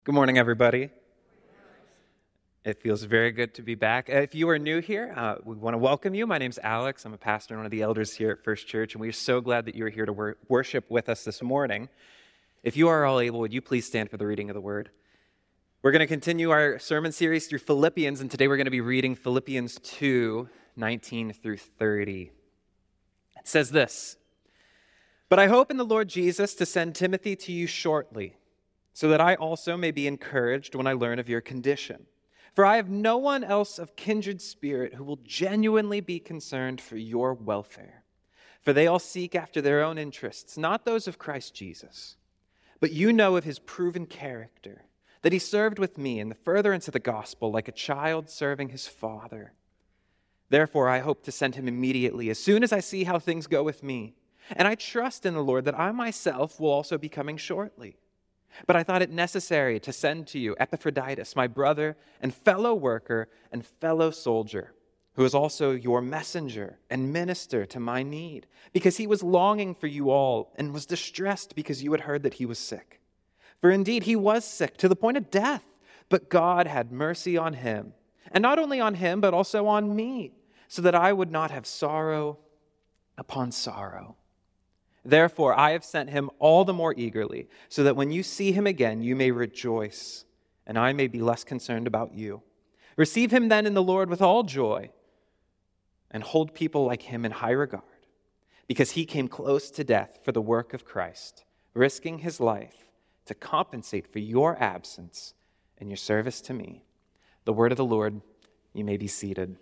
Good morning, everybody. It feels very good to be back. If you are new here, we want to welcome you. My name's Alex. I'm a pastor and one of the elders here at First Church, and we are so glad that you are here to worship with us this morning. If you are all able, would you please stand for the reading of the word? We're going to continue our sermon series through Philippians, and today we're going to be reading Philippians 2, 19 through 30. It says this, "But I hope in the Lord Jesus to send Timothy to you shortly, so that I also may be encouraged when I learn of your condition. For I have no one else of kindred spirit who will genuinely be concerned for your welfare. For they all seek after their own interests, not those of Christ Jesus. But you know of his proven character, that he served with me in the furtherance of the gospel like a child serving his father. Therefore I hope to send him immediately, as soon as I see how things go with me. And I trust in the Lord that I myself will also be coming shortly. But I thought it necessary to send to you Epaphroditus, my brother and fellow worker and fellow soldier, who is also your messenger and minister to my need, because he was longing for you all and was distressed because you had heard that he was sick. For indeed he was sick to the point of death, but God had mercy on him, and not only on him, but also on me, so that I would not have sorrow upon sorrow. Therefore, I have sent him all the more eagerly, so that when you see him again, you may rejoice, and I may be less concerned about you. Receive him then in the Lord with all joy, and hold people like him in high regard, because he came close to death for the work of Christ, risking his life to compensate for your absence and your service to me." The word of the Lord. You may be seated.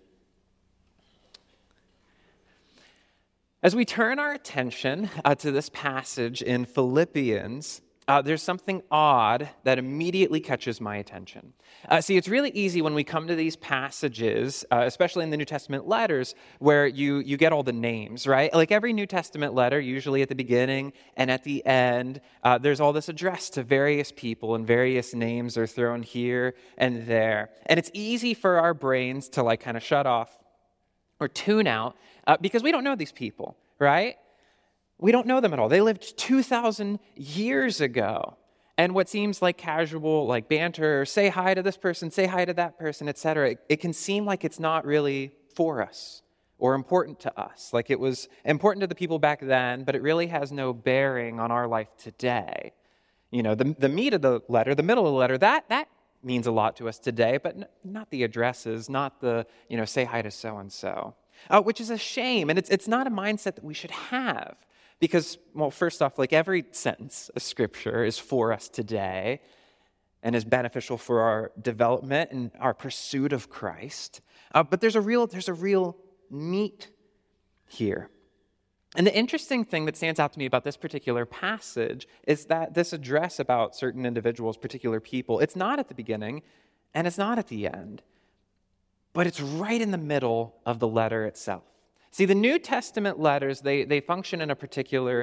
As we turn our attention to this passage in Philippians, there's something odd that immediately catches my attention. See, it's really easy when we come to these passages, especially in the New Testament letters, where you get all the names, right? Like every New Testament letter, usually at the beginning and at the end, there's all this address to various people, and various names are thrown here and there. And it's easy for our brains to kind of shut off or tune out because we don't know these people, right? We don't know them at all. They lived 2,000 years ago. And what seems like casual, like banter, or say hi to this person, say hi to that person, etc., it can seem like it's not really for us or important to us. Like it was important to the people back then, but it really has no bearing on our life today. You know, the meat of the letter, the middle of the letter, that means a lot to us today, but not the addresses, not the, say hi to so-and-so. Which is a shame, and it's not a mindset that we should have. Because, well, first off, like every sentence of Scripture is for us today and is beneficial for our development and our pursuit of Christ. But there's a real meat here. And the interesting thing that stands out to me about this particular passage is that this address about certain individuals, particular people, it's not at the beginning and it's not at the end, but it's right in the middle of the letter itself. See, the New Testament letters, they function in a particular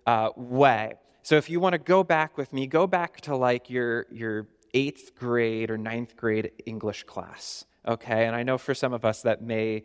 way. So if you want to go back with me, go back to like your 8th grade or 9th grade English class, okay? And I know for some of us that may,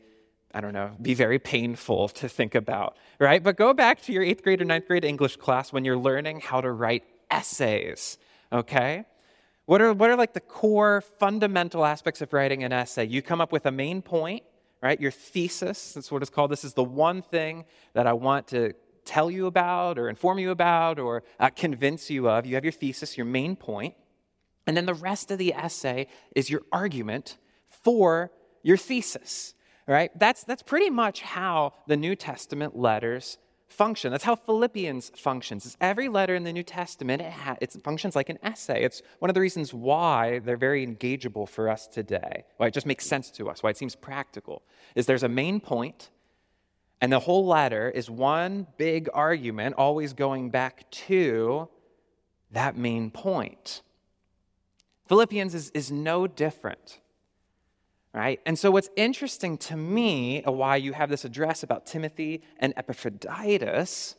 be very painful to think about, right? But go back to your 8th grade or 9th grade English class when you're learning how to write essays, okay? What are like the core fundamental aspects of writing an essay? You come up with a main point, right? Your thesis, that's what it's called. This is the one thing that I want to tell you about or inform you about or convince you of. You have your thesis, your main point, and then the rest of the essay is your argument for your thesis, right? That's pretty much how the New Testament letters function. That's how Philippians functions. It's every letter in the New Testament, it functions like an essay. It's one of the reasons why they're very engageable for us today, why it just makes sense to us, why it seems practical, is there's a main point, and the whole letter is one big argument always going back to that main point. Philippians is no different. Right? And so what's interesting to me, why you have this address about Timothy and Epaphroditus,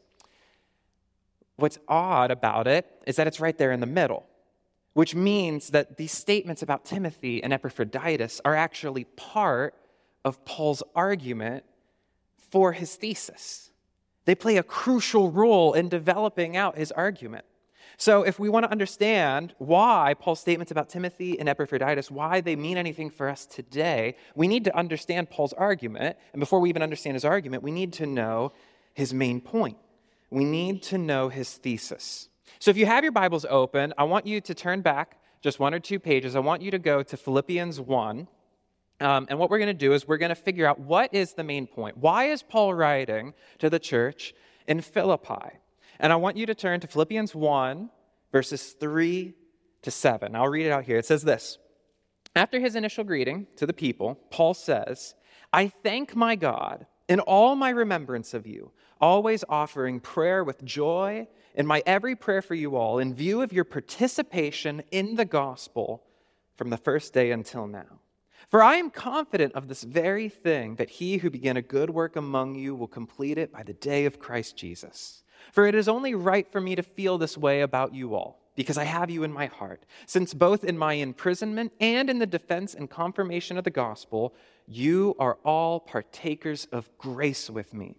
what's odd about it is that it's right there in the middle, which means that these statements about Timothy and Epaphroditus are actually part of Paul's argument for his thesis. They play a crucial role in developing out his argument. So if we want to understand why Paul's statements about Timothy and Epaphroditus, why they mean anything for us today, we need to understand Paul's argument. And before we even understand his argument, we need to know his main point. We need to know his thesis. So if you have your Bibles open, I want you to turn back just one or two pages. I want you to go to Philippians 1. And what we're going to do is we're going to figure out what is the main point. Why is Paul writing to the church in Philippi? And I want you to turn to Philippians 1, verses 3 to 7. I'll read it out here. It says this. After his initial greeting to the people, Paul says, I thank my God in all my remembrance of you, always offering prayer with joy in my every prayer for you all, in view of your participation in the gospel from the first day until now. For I am confident of this very thing, that he who began a good work among you will complete it by the day of Christ Jesus. For it is only right for me to feel this way about you all, because I have you in my heart, since both in my imprisonment and in the defense and confirmation of the gospel, you are all partakers of grace with me.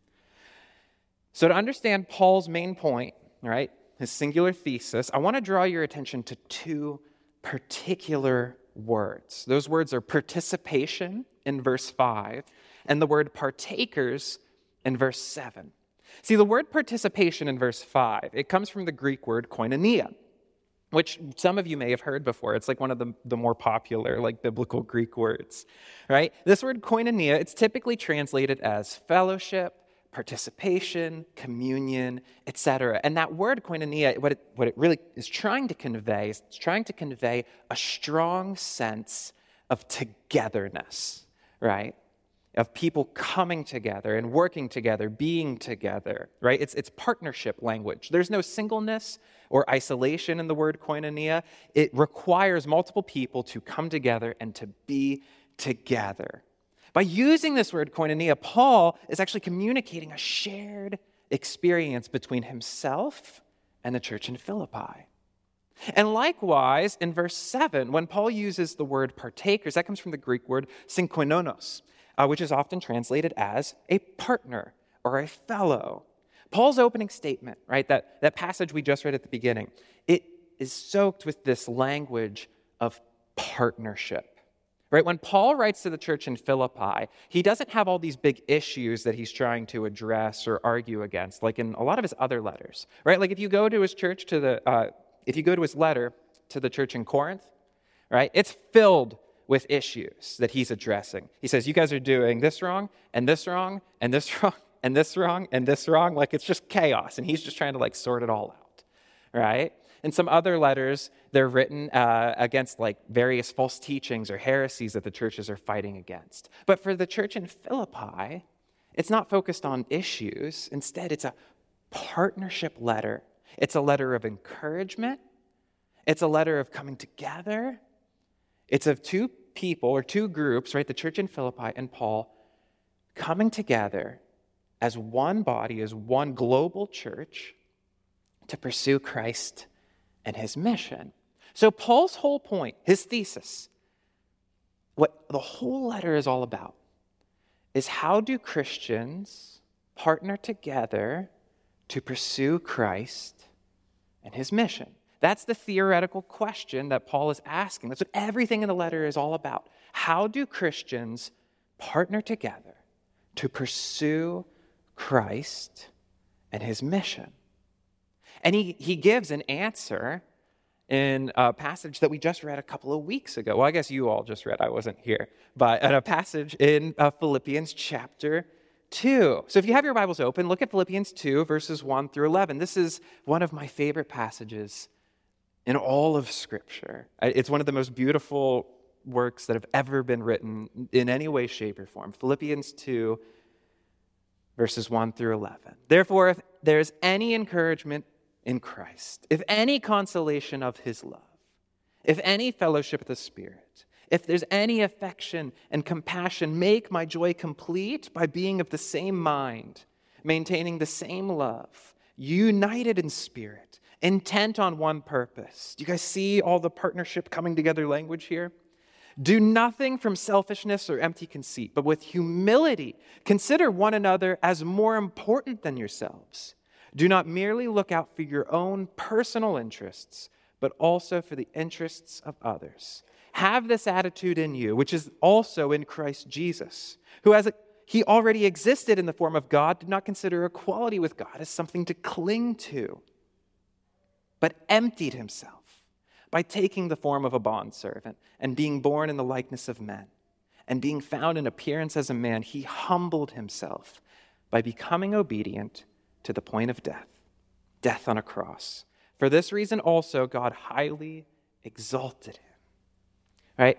So to understand Paul's main point, right, his singular thesis, I want to draw your attention to two particular words. Those words are participation in verse 5 and the word partakers in verse 7. See, the word participation in verse 5, it comes from the Greek word koinonia, which some of you may have heard before. It's like one of the more popular, like biblical Greek words, right? This word koinonia, it's typically translated as fellowship, participation, communion, etc. And that word koinonia, what it really is trying to convey, is it's trying to convey a strong sense of togetherness, right? Of people coming together and working together, being together, right? It's partnership language. There's no singleness or isolation in the word koinonia. It requires multiple people to come together and to be together. By using this word koinonia, Paul is actually communicating a shared experience between himself and the church in Philippi. And likewise, in verse 7, when Paul uses the word partakers, that comes from the Greek word synkoinonos, which is often translated as a partner or a fellow. Paul's opening statement, right, that passage we just read at the beginning, it is soaked with this language of partnership. Right? When Paul writes to the church in Philippi, he doesn't have all these big issues that he's trying to address or argue against, like in a lot of his other letters. Right? Like if you go to his letter to the church in Corinth, right? It's filled with issues that he's addressing. He says, you guys are doing this wrong, and this wrong, and this wrong, and this wrong, and this wrong. Like it's just chaos, and he's just trying to like sort it all out, right? In some other letters, they're written against like various false teachings or heresies that the churches are fighting against. But for the church in Philippi, it's not focused on issues. Instead, it's a partnership letter. It's a letter of encouragement. It's a letter of coming together. It's of two people or two groups, right? The church in Philippi and Paul coming together as one body, as one global church to pursue Christ and his mission. So Paul's whole point, his thesis, what the whole letter is all about, is how do Christians partner together to pursue Christ and his mission? That's the theoretical question that Paul is asking. That's what everything in the letter is all about. How do Christians partner together to pursue Christ and his mission? And he gives an answer in a passage that we just read a couple of weeks ago. Well, I guess you all just read. I wasn't here. But a passage in Philippians chapter 2. So if you have your Bibles open, look at Philippians 2, verses 1 through 11. This is one of my favorite passages in all of Scripture. It's one of the most beautiful works that have ever been written in any way, shape, or form. Philippians 2, verses 1 through 11. Therefore, if there's any encouragement in Christ, if any consolation of his love, if any fellowship of the Spirit, if there's any affection and compassion, make my joy complete by being of the same mind, maintaining the same love, united in spirit, intent on one purpose. Do you guys see all the partnership coming together language here? Do nothing from selfishness or empty conceit, but with humility consider one another as more important than yourselves. Do not merely look out for your own personal interests, but also for the interests of others. Have this attitude in you, which is also in Christ Jesus, who, as he already existed in the form of God, did not consider equality with God as something to cling to, but emptied himself by taking the form of a bondservant and being born in the likeness of men. And being found in appearance as a man, he humbled himself by becoming obedient to the point of death on a cross. For this reason also, God highly exalted him. Right?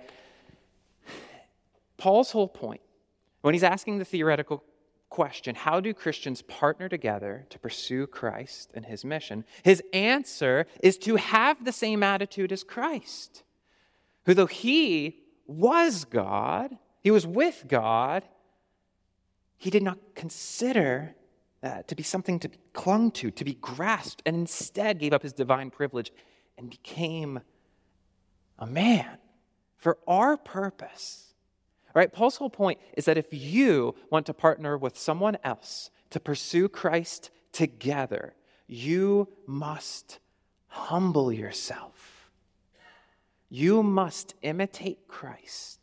Paul's whole point, when he's asking the theoretical question, how do Christians partner together to pursue Christ and his mission? His answer is to have the same attitude as Christ, who though he was God, he was with God, he did not consider that to be something to be clung to be grasped, and instead gave up his divine privilege and became a man for our purpose. All right, Paul's whole point is that if you want to partner with someone else to pursue Christ together, you must humble yourself. You must imitate Christ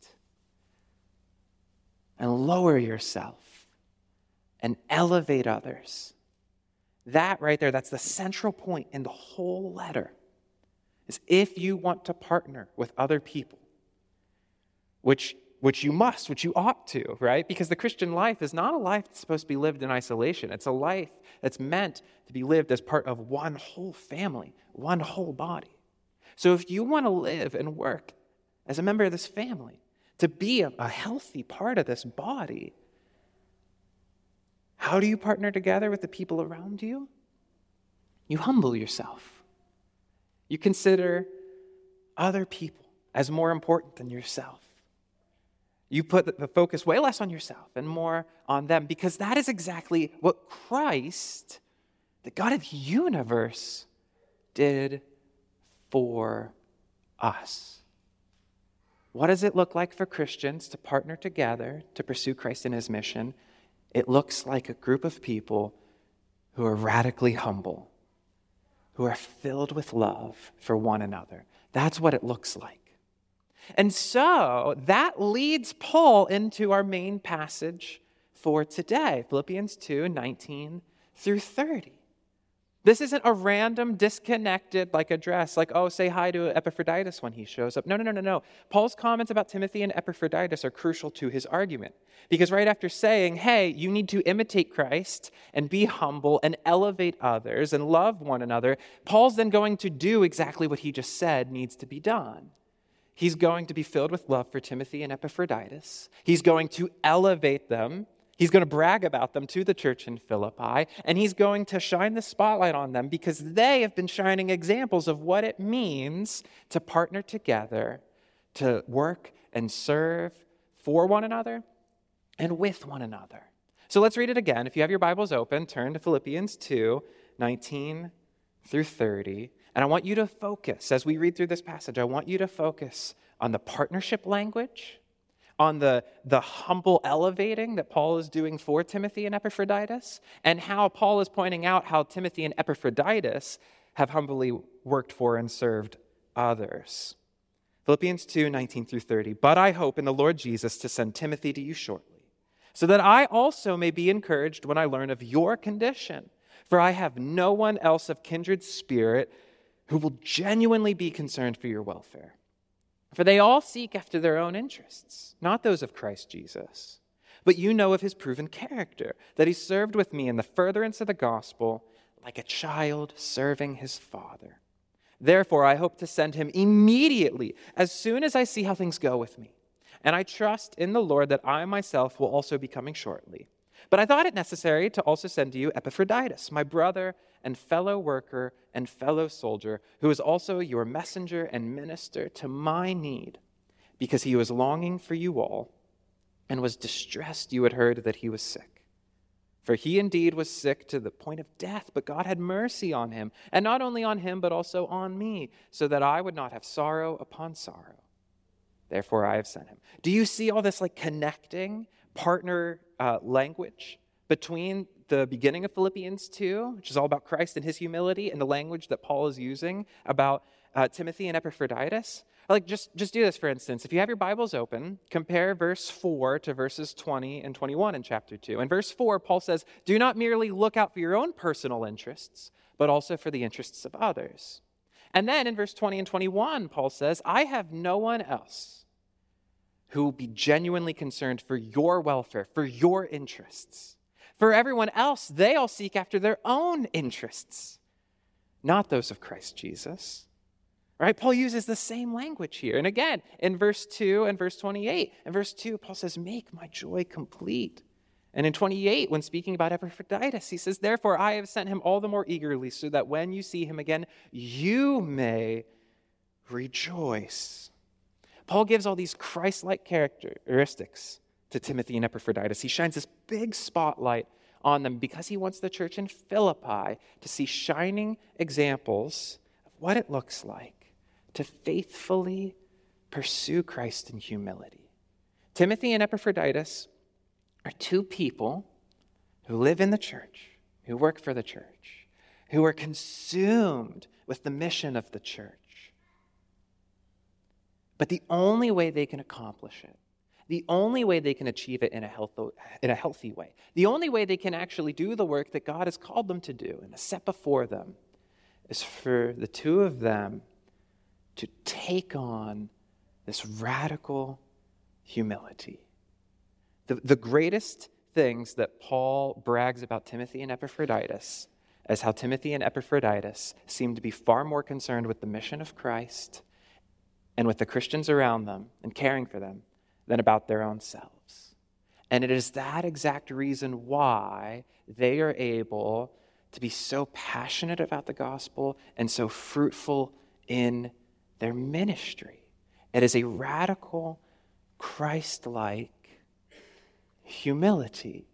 and lower yourself and elevate others. That right there, that's the central point in the whole letter, is if you want to partner with other people, which you must, which you ought to, right? Because the Christian life is not a life that's supposed to be lived in isolation. It's a life that's meant to be lived as part of one whole family, one whole body. So if you want to live and work as a member of this family, to be a healthy part of this body, how do you partner together with the people around you? You humble yourself. You consider other people as more important than yourself. You put the focus way less on yourself and more on them, because that is exactly what Christ, the God of the universe, did for us. What does it look like for Christians to partner together to pursue Christ and his mission? It looks like a group of people who are radically humble, who are filled with love for one another. That's what it looks like. And so that leads Paul into our main passage for today, Philippians 2:19 through 30. This isn't a random, disconnected address, say hi to Epaphroditus when he shows up. No. Paul's comments about Timothy and Epaphroditus are crucial to his argument. Because right after saying, hey, you need to imitate Christ and be humble and elevate others and love one another, Paul's then going to do exactly what he just said needs to be done. He's going to be filled with love for Timothy and Epaphroditus. He's going to elevate them. He's going to brag about them to the church in Philippi, and he's going to shine the spotlight on them because they have been shining examples of what it means to partner together, to work and serve for one another and with one another. So let's read it again. If you have your Bibles open, turn to Philippians 2:19 through 30. And I want you to focus, as we read through this passage, I want you to focus on the partnership language, on the humble elevating that Paul is doing for Timothy and Epaphroditus, and how Paul is pointing out how Timothy and Epaphroditus have humbly worked for and served others. Philippians 2:19 through 30. But I hope in the Lord Jesus to send Timothy to you shortly, so that I also may be encouraged when I learn of your condition. For I have no one else of kindred spirit who will genuinely be concerned for your welfare. For they all seek after their own interests, not those of Christ Jesus. But you know of his proven character, that he served with me in the furtherance of the gospel like a child serving his father. Therefore, I hope to send him immediately, as soon as I see how things go with me. And I trust in the Lord that I myself will also be coming shortly. But I thought it necessary to also send to you Epaphroditus, my brother and fellow worker and fellow soldier, who is also your messenger and minister to my need, because he was longing for you all and was distressed you had heard that he was sick. For he indeed was sick to the point of death, but God had mercy on him, and not only on him, but also on me, so that I would not have sorrow upon sorrow. Therefore I have sent him. Do you see all this connecting partner language between the beginning of Philippians 2, which is all about Christ and his humility, and the language that Paul is using about Timothy and Epaphroditus. Like, just do this, for instance. If you have your Bibles open, compare verse 4 to verses 20 and 21 in chapter 2. In verse 4, Paul says, "Do not merely look out for your own personal interests, but also for the interests of others." And then in verse 20 and 21, Paul says, "I have no one else who will be genuinely concerned for your welfare, for your interests. For everyone else, they all seek after their own interests, not those of Christ Jesus." Right? Paul uses the same language here. And again, in verse 2 and verse 28, in verse 2, Paul says, "Make my joy complete." And in 28, when speaking about Epaphroditus, he says, "Therefore I have sent him all the more eagerly, so that when you see him again, you may rejoice." Paul gives all these Christ-like characteristics to Timothy and Epaphroditus. He shines this big spotlight on them because he wants the church in Philippi to see shining examples of what it looks like to faithfully pursue Christ in humility. Timothy and Epaphroditus are two people who live in the church, who work for the church, who are consumed with the mission of the church. But the only way they can accomplish it, the only way they can achieve it in a healthy way, the only way they can actually do the work that God has called them to do and is set before them, is for the two of them to take on this radical humility. The greatest things that Paul brags about Timothy and Epaphroditus is how Timothy and Epaphroditus seem to be far more concerned with the mission of Christ and with the Christians around them and caring for them than about their own selves. And it is that exact reason why they are able to be so passionate about the gospel and so fruitful in their ministry. It is a radical, Christ-like humility.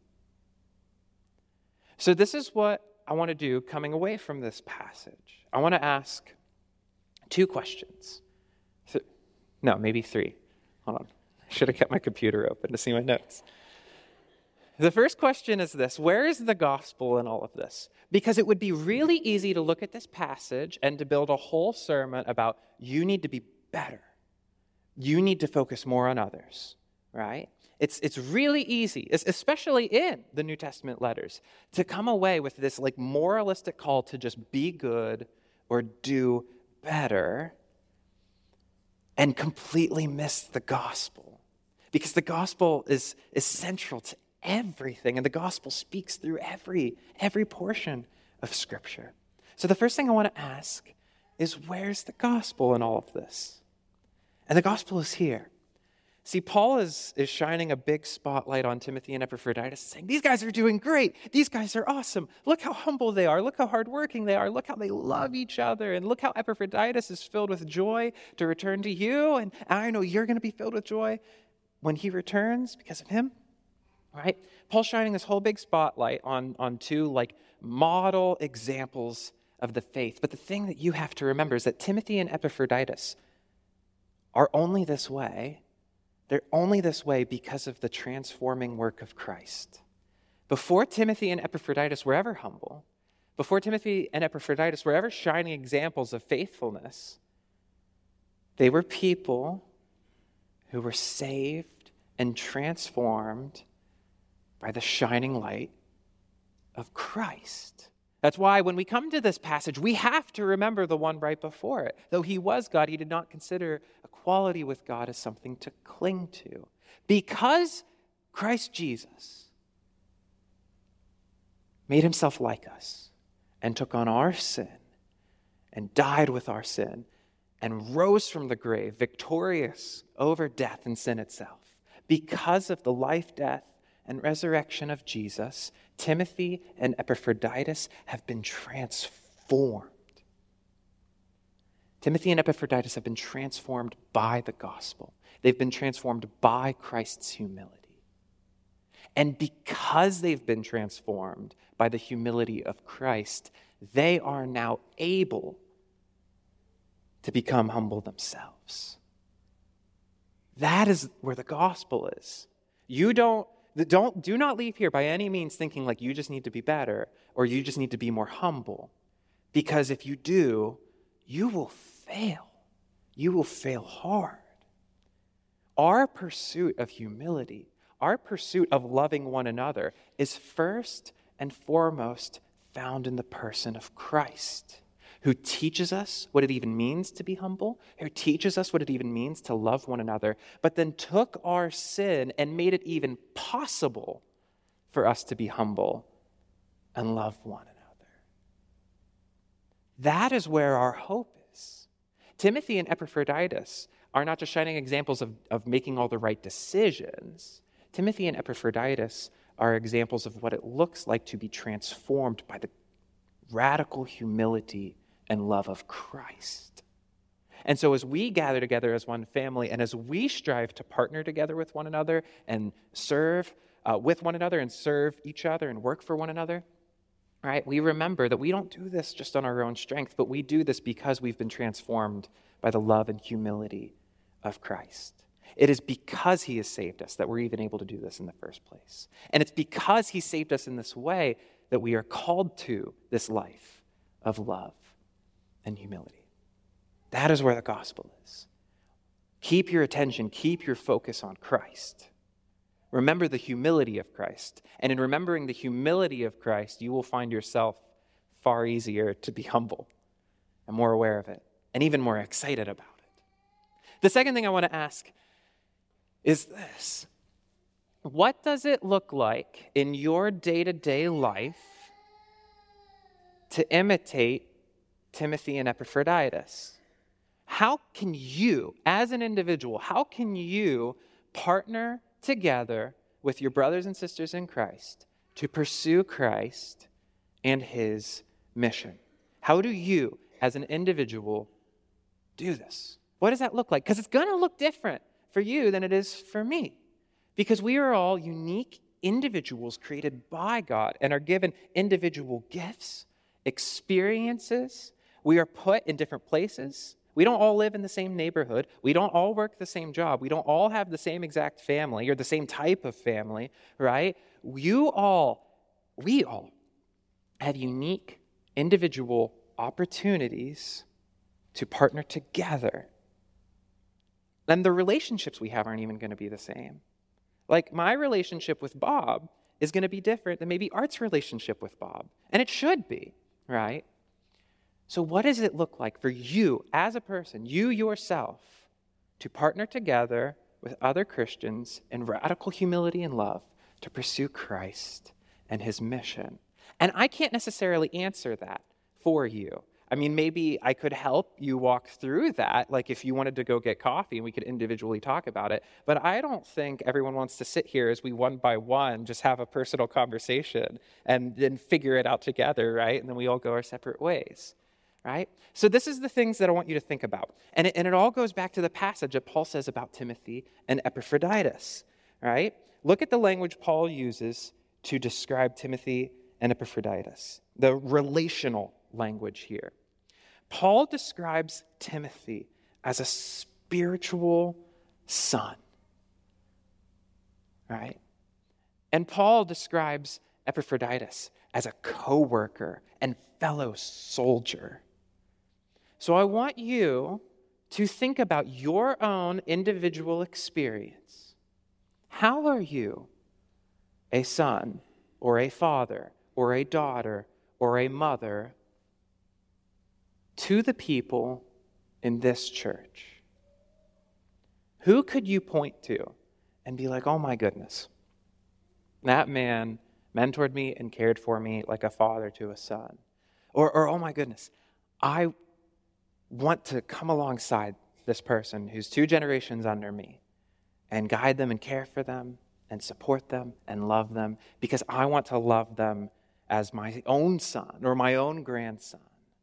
So this is what I want to do coming away from this passage. I want to ask two questions. No, maybe three. Hold on. I should have kept my computer open to see my notes. The first question is this: where is the gospel in all of this? Because it would be really easy to look at this passage and to build a whole sermon about you need to be better. You need to focus more on others, right? It's really easy, especially in the New Testament letters, to come away with this like moralistic call to just be good or do better and completely miss the gospel. Because the gospel is central to everything, and the gospel speaks through every portion of Scripture. So the first thing I want to ask is, where's the gospel in all of this? And the gospel is here. See, Paul is shining a big spotlight on Timothy and Epaphroditus, saying, these guys are doing great. These guys are awesome. Look how humble they are. Look how hardworking they are. Look how they love each other. And look how Epaphroditus is filled with joy to return to you. And I know you're going to be filled with joy when he returns because of him. Right? Paul's shining this whole big spotlight on two like model examples of the faith. But the thing that you have to remember is that Timothy and Epaphroditus are only this way. They're only this way because of the transforming work of Christ. Before Timothy and Epaphroditus were ever humble, before Timothy and Epaphroditus were ever shining examples of faithfulness, they were people who were saved and transformed by the shining light of Christ. That's why when we come to this passage, we have to remember the one right before it. Though he was God, he did not consider equality with God as something to cling to. Because Christ Jesus made himself like us and took on our sin and died with our sin and rose from the grave victorious over death and sin itself. Because of the life, death, and resurrection of Jesus, Timothy and Epaphroditus have been transformed. Timothy and Epaphroditus have been transformed by the gospel. They've been transformed by Christ's humility. And because they've been transformed by the humility of Christ, they are now able to become humble themselves. That is where the gospel is. Do not leave here by any means thinking like you just need to be better or you just need to be more humble. Because if you do, you will fail. You will fail hard. Our pursuit of humility, our pursuit of loving one another is first and foremost found in the person of Christ, who teaches us what it even means to be humble, who teaches us what it even means to love one another, but then took our sin and made it even possible for us to be humble and love one another. That is where our hope is. Timothy and Epaphroditus are not just shining examples of making all the right decisions. Timothy and Epaphroditus are examples of what it looks like to be transformed by the radical humility and love of Christ. And so as we gather together as one family and as we strive to partner together with one another and serve with one another and serve each other and work for one another, right, we remember that we don't do this just on our own strength, but we do this because we've been transformed by the love and humility of Christ. It is because he has saved us that we're even able to do this in the first place. And it's because he saved us in this way that we are called to this life of love and humility. That is where the gospel is. Keep your attention, keep your focus on Christ. Remember the humility of Christ. And in remembering the humility of Christ, you will find yourself far easier to be humble and more aware of it and even more excited about it. The second thing I want to ask is this. What does it look like in your day-to-day life to imitate Timothy and Epaphroditus? How can you, as an individual, how can you partner together with your brothers and sisters in Christ to pursue Christ and his mission? How do you, as an individual, do this? What does that look like? Because it's going to look different for you than it is for me. Because we are all unique individuals created by God and are given individual gifts, experiences. We are put in different places. We don't all live in the same neighborhood. We don't all work the same job. We don't all have the same exact family or the same type of family, right? We all have unique individual opportunities to partner together. And the relationships we have aren't even going to be the same. Like my relationship with Bob is going to be different than maybe Art's relationship with Bob. And it should be, right? So what does it look like for you as a person, you yourself, to partner together with other Christians in radical humility and love to pursue Christ and his mission? And I can't necessarily answer that for you. I mean, maybe I could help you walk through that, like if you wanted to go get coffee and we could individually talk about it. But I don't think everyone wants to sit here as we one by one just have a personal conversation and then figure it out together, right? And then we all go our separate ways, right? So this is the things that I want you to think about. And it all goes back to the passage that Paul says about Timothy and Epaphroditus, right? Look at the language Paul uses to describe Timothy and Epaphroditus, the relational language here. Paul describes Timothy as a spiritual son, right? And Paul describes Epaphroditus as a co-worker and fellow soldier. So I want you to think about your own individual experience. How are you a son or a father or a daughter or a mother to the people in this church? Who could you point to and be like, oh my goodness, that man mentored me and cared for me like a father to a son? Or oh my goodness, I want to come alongside this person who's 2 generations under me and guide them and care for them and support them and love them because I want to love them as my own son or my own grandson.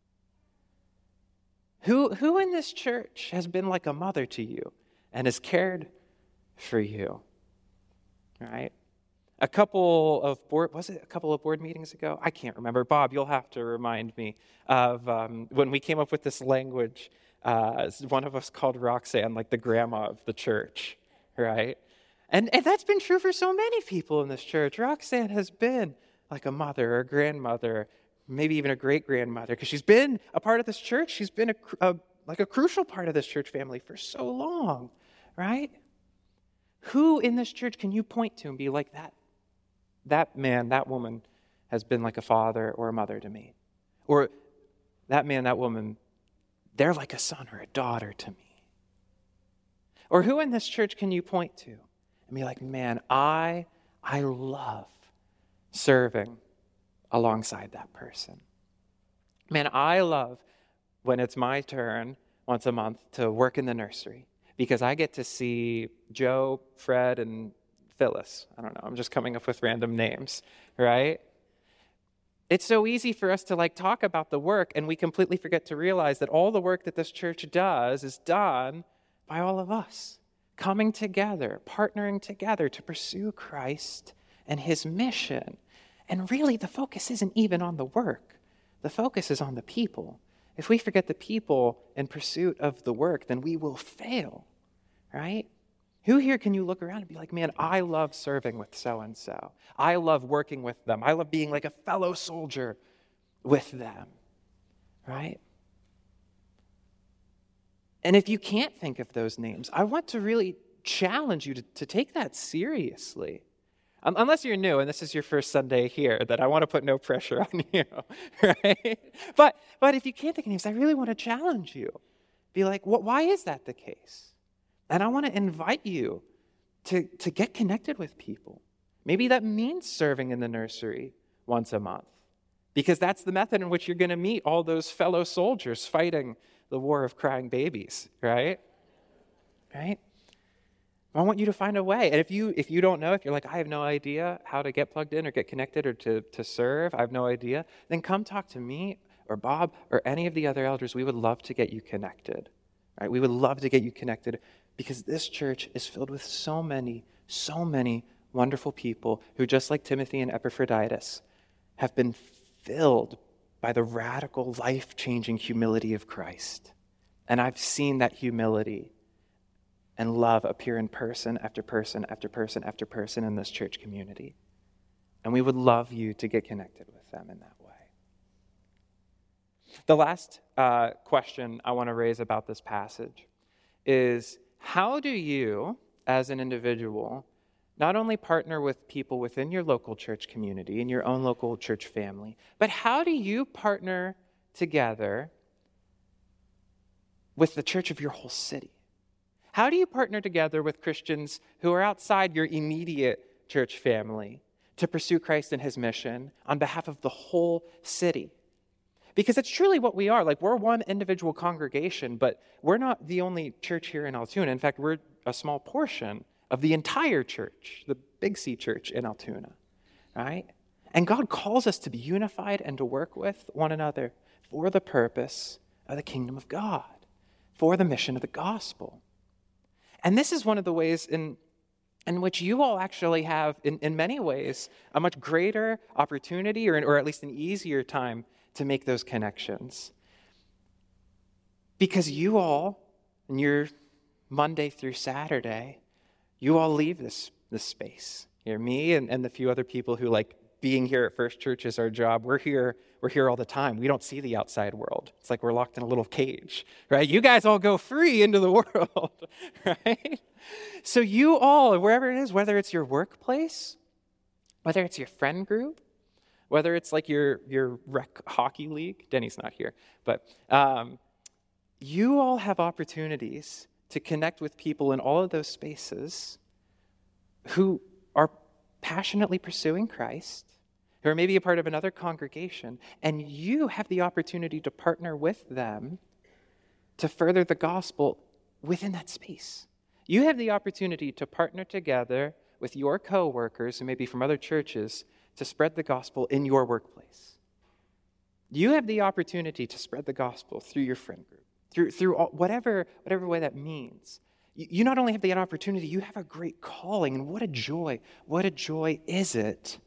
Who in this church has been like a mother to you and has cared for you? Right? A couple of board meetings ago? I can't remember. Bob, you'll have to remind me of when we came up with this language. One of us called Roxanne like the grandma of the church, right? And that's been true for so many people in this church. Roxanne has been like a mother or a grandmother, maybe even a great-grandmother, because she's been a part of this church. She's been like a crucial part of this church family for so long, right? Who in this church can you point to and be like, that man, that woman has been like a father or a mother to me? Or that man, that woman, they're like a son or a daughter to me. Or who in this church can you point to and be like, man, I love serving alongside that person. Man, I love when it's my turn once a month to work in the nursery because I get to see Joe, Fred, and Phyllis. I don't know, I'm just coming up with random names, right? It's so easy for us to talk about the work and we completely forget to realize that all the work that this church does is done by all of us, coming together, partnering together to pursue Christ and his mission. And really, the focus isn't even on the work. The focus is on the people. If we forget the people in pursuit of the work, then we will fail, right? Who here can you look around and be like, man, I love serving with so-and-so. I love working with them. I love being like a fellow soldier with them, right? And if you can't think of those names, I want to really challenge you to take that seriously. Unless you're new and this is your first Sunday here, that I want to put no pressure on you, right? But if you can't think of names, I really want to challenge you. Be like, why is that the case? And I want to invite you to get connected with people. Maybe that means serving in the nursery once a month, because that's the method in which you're going to meet all those fellow soldiers fighting the war of crying babies, right? Right? I want you to find a way. And if you don't know, if you're like, I have no idea how to get plugged in or get connected or to serve, I have no idea, then come talk to me or Bob or any of the other elders. We would love to get you connected, right? We would love to get you connected because this church is filled with so many wonderful people who, just like Timothy and Epaphroditus, have been filled by the radical, life-changing humility of Christ. And I've seen that humility and love appear in person after person after person after person in this church community. And we would love you to get connected with them in that way. The last question I want to raise about this passage is, how do you, as an individual, not only partner with people within your local church community, in your own local church family, but how do you partner together with the church of your whole city? How do you partner together with Christians who are outside your immediate church family to pursue Christ and his mission on behalf of the whole city? Because it's truly what we are. We're one individual congregation, but we're not the only church here in Altoona. In fact, we're a small portion of the entire church, the Big C church in Altoona, right? And God calls us to be unified and to work with one another for the purpose of the kingdom of God, for the mission of the gospel. And this is one of the ways in which you all actually have, in many ways, a much greater opportunity or at least an easier time to make those connections. Because you all, in your Monday through Saturday, you all leave this space. Me and the few other people who being here at First Church is our job. We're here all the time. We don't see the outside world. It's like we're locked in a little cage, right? You guys all go free into the world, right? So you all, wherever it is, whether it's your workplace, whether it's your friend group, whether it's your rec hockey league, Denny's not here, but you all have opportunities to connect with people in all of those spaces who are passionately pursuing Christ, who are maybe a part of another congregation, and you have the opportunity to partner with them to further the gospel within that space. You have the opportunity to partner together with your co-workers, who may be from other churches, to spread the gospel in your workplace. You have the opportunity to spread the gospel through your friend group, through whatever way that means. You not only have the opportunity, you have a great calling, and what a joy is it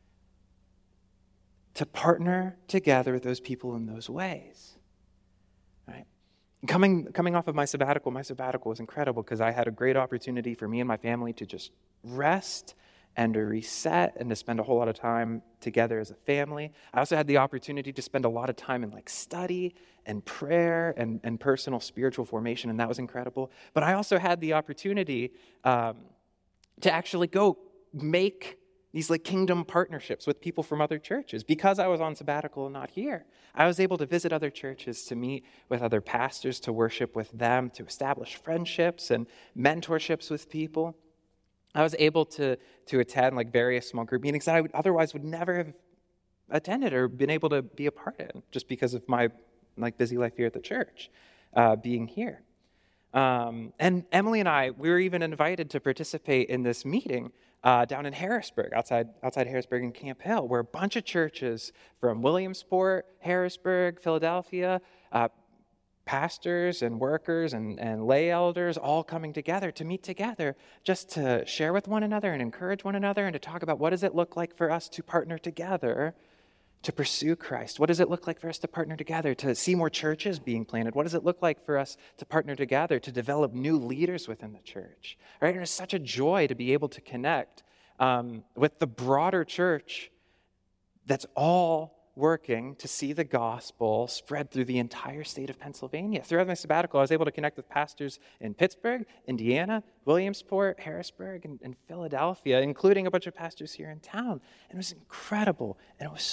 to partner together with those people in those ways, right? Coming off of my sabbatical was incredible because I had a great opportunity for me and my family to just rest and to reset and to spend a whole lot of time together as a family. I also had the opportunity to spend a lot of time in study and prayer and personal spiritual formation, and that was incredible. But I also had the opportunity to actually go make these kingdom partnerships with people from other churches. Because I was on sabbatical and not here, I was able to visit other churches, to meet with other pastors, to worship with them, to establish friendships and mentorships with people. I was able to attend various small group meetings that I otherwise would never have attended or been able to be a part in, just because of my busy life here at the church, being here. And Emily and we were even invited to participate in this meeting down in Harrisburg, outside Harrisburg in Camp Hill, where a bunch of churches from Williamsport, Harrisburg, Philadelphia, pastors and workers and lay elders all coming together to meet together, just to share with one another and encourage one another, and to talk about what does it look like for us to partner together to pursue Christ? What does it look like for us to partner together to see more churches being planted? What does it look like for us to partner together to develop new leaders within the church? Right? And it's such a joy to be able to connect with the broader church that's all working to see the gospel spread through the entire state of Pennsylvania. Throughout my sabbatical, I was able to connect with pastors in Pittsburgh, Indiana, Williamsport, Harrisburg, and Philadelphia, including a bunch of pastors here in town. And it was incredible, and it was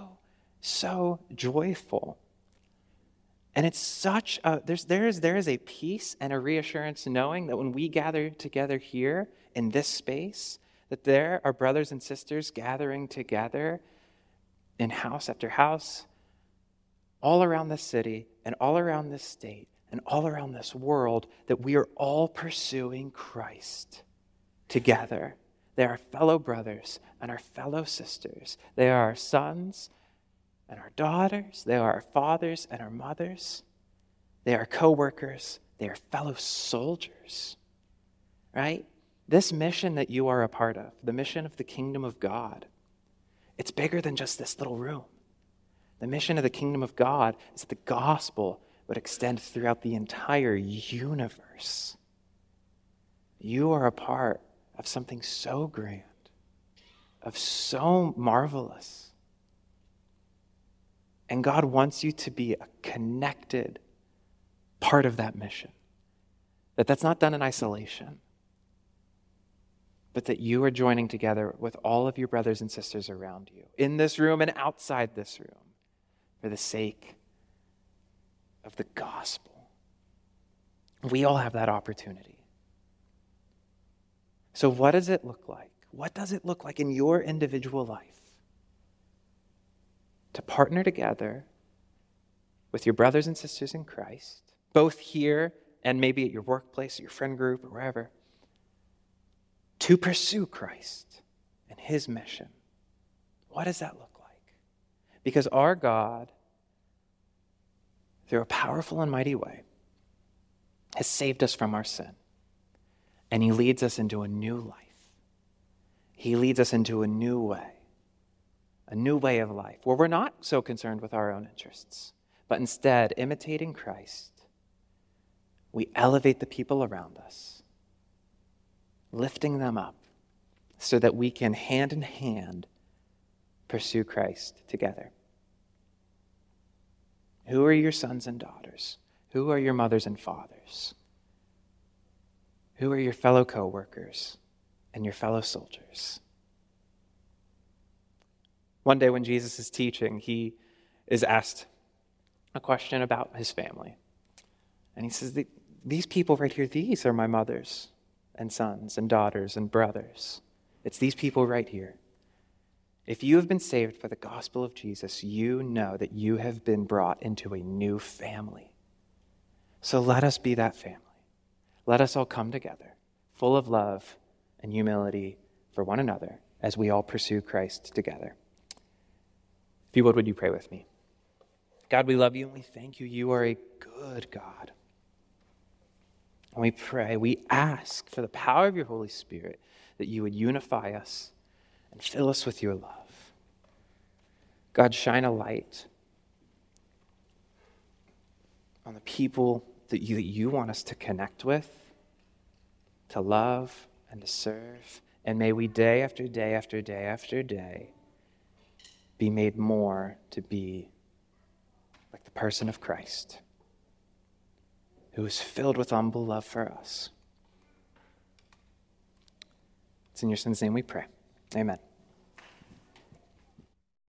so joyful. And it's such a, there is a peace and a reassurance knowing that when we gather together here in this space, that there are brothers and sisters gathering together in house after house, all around this city and all around this state and all around this world, that we are all pursuing Christ together. They are fellow brothers and our fellow sisters. They are our sons and our daughters. They are our fathers and our mothers. They are co-workers. They are fellow soldiers, right? This mission that you are a part of, the mission of the kingdom of God, it's bigger than just this little room. The mission of the kingdom of God is that the gospel would extend throughout the entire universe. You are a part of something so grand, of so marvelous. And God wants you to be a connected part of that mission. That's not done in isolation, but that you are joining together with all of your brothers and sisters around you, in this room and outside this room, for the sake of the gospel. We all have that opportunity. So what does it look like? What does it look like in your individual life to partner together with your brothers and sisters in Christ, both here and maybe at your workplace, or your friend group, or wherever, to pursue Christ and his mission? What does that look like? Because our God, through a powerful and mighty way, has saved us from our sin. And he leads us into a new life. He leads us into a new way of life, where we're not so concerned with our own interests, but instead, imitating Christ, we elevate the people around us, lifting them up so that we can hand in hand pursue Christ together. Who are your sons and daughters? Who are your mothers and fathers? Who are your fellow co-workers and your fellow soldiers? One day when Jesus is teaching, he is asked a question about his family. And he says, these people right here, these are my mothers and sons and daughters and brothers. It's these people right here. If you have been saved for the gospel of Jesus, you know that you have been brought into a new family. So let us be that family. Let us all come together, full of love and humility for one another, as we all pursue Christ together. If you would you pray with me? God, we love you and we thank you. You are a good God. And we pray, we ask for the power of your Holy Spirit that you would unify us and fill us with your love. God, shine a light on the people that you want us to connect with, to love and to serve And may we day after day after day after day be made more to be like the person of Christ, who is filled with humble love for us. It's in your Son's name we pray. Amen.